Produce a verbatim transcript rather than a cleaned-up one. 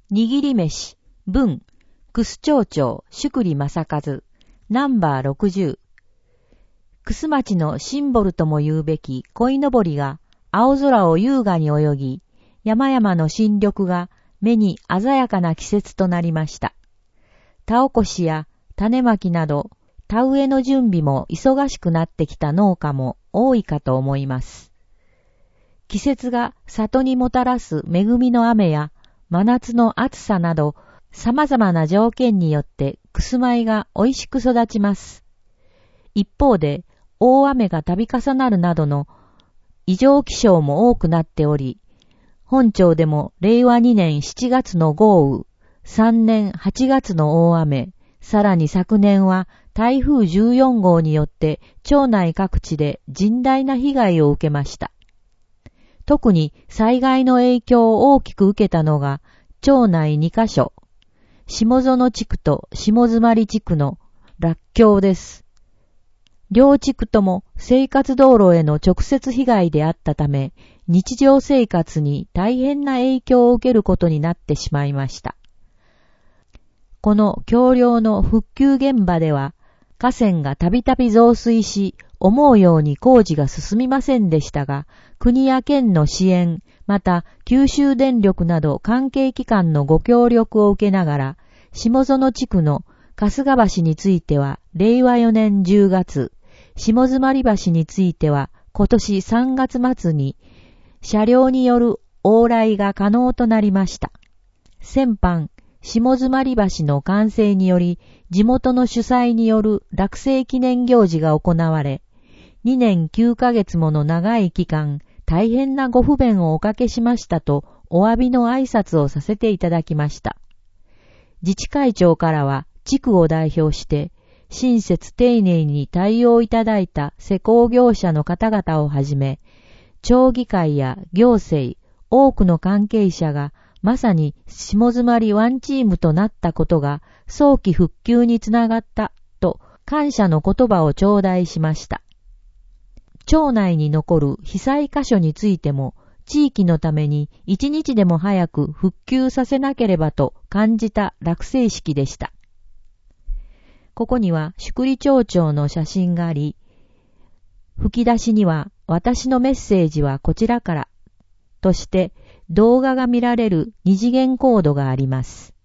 握り飯、文、楠町長、宿利正和、ナンバーろくじゅう。楠町のシンボルとも言うべき鯉のぼりが青空を優雅に泳ぎ、山々の新緑が目に鮮やかな季節となりました。田起こしや種まきなど、田植えの準備も忙しくなってきた農家も多いかと思います。季節が里にもたらす恵みの雨や真夏の暑さなど、様々な条件によってクス米が美味しく育ちます。一方で、大雨が度重なるなどの異常気象も多くなっており、本町でもれいわにねんしちがつの豪雨、さんねんはちがつの大雨、さらに昨年は台風じゅうよんごうによって町内各地で甚大な被害を受けました。特に災害の影響を大きく受けたのが町内にカ所、下園地区と下妻地区の落橋です。両地区とも生活道路への直接被害であったため、日常生活に大変な影響を受けることになってしまいました。この橋梁の復旧現場では、河川がたびたび増水し、思うように工事が進みませんでしたが、国や県の支援、また九州電力など関係機関のご協力を受けながら、下園地区の春日橋についてはれいわよねんじゅうがつ、下妻橋については今年さんがつ末に車両による往来が可能となりました。先般、下妻橋の完成により、地元の主催による落成記念行事が行われ、にねんきゅうかげつもの長い期間、大変なご不便をおかけしましたと、お詫びの挨拶をさせていただきました。自治会長からは、地区を代表して、親切丁寧に対応いただいた施工業者の方々をはじめ、町議会や行政、多くの関係者がまさに下妻ワンチームとなったことが早期復旧につながったと感謝の言葉を頂戴しました。町内に残る被災箇所についても地域のために一日でも早く復旧させなければと感じた落成式でした。ここには宿利町長の写真があり、吹き出しには私のメッセージはこちらからとして動画が見られる二次元コードがあります。